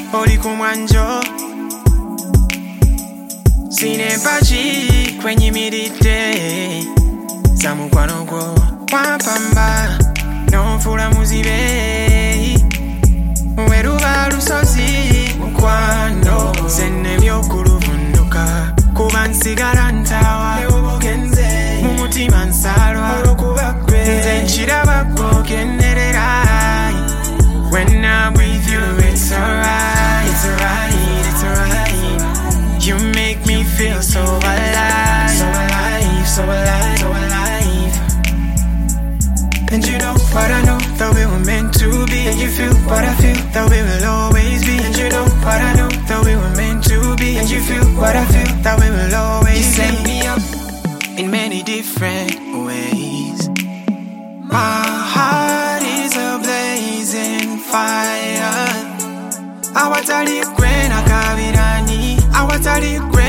oli kumwanjo sine mpachi kwenyimiridde za mukwano gwo wampamba n'onfuula muzibe weruba lusozi mukwano sennemye okuluvunduka kuba nsigala ntawa mu mutima nsalwa nze nkiraba gwogenderera. When I'm with you it's alright, it's alright, it's alright. You make me feel so alive, so alive, so alive, so alive. And you know what I know, that we were meant to be. And you feel what I feel, that we will always be. And you know what I know, that we were meant to be. And you feel what I feel, that we will always be. You set me up in many different ways. My heart is a blazing fire. Awatali kwena kabirani, awatali kwena